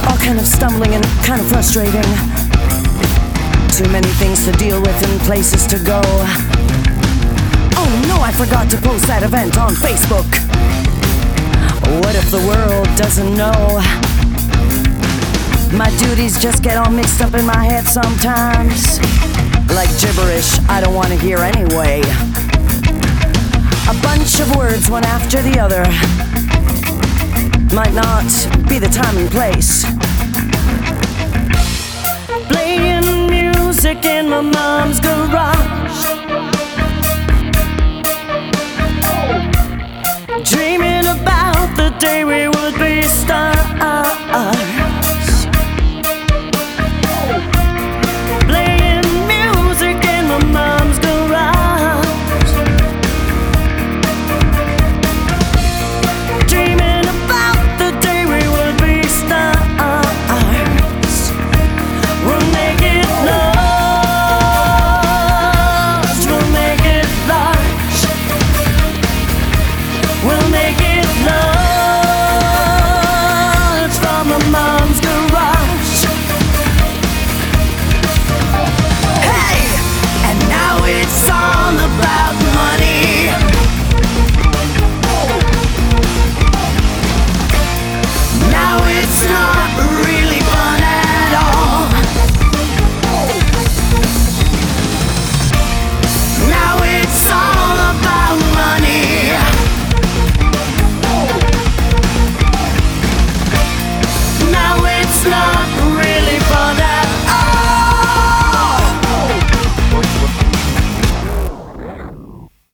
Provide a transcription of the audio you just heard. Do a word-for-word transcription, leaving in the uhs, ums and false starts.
all kind of stumbling and kind of frustrating. Too many things to deal with and places to go. Oh no, I forgot to post that event on Facebook. What if the world doesn't know? My duties just get all mixed up in my head sometimes, like gibberish I don't want to hear anyway. A bunch of words, one after the other, might not be the time and place. Playing music in my mom's garage, dreaming about the day we would be stars. Playing music in my mom's garage, dreaming about the day we would be stars. We'll make it large, we'll make it large, we'll make it large from my mom's garage. Hey, and now it's all about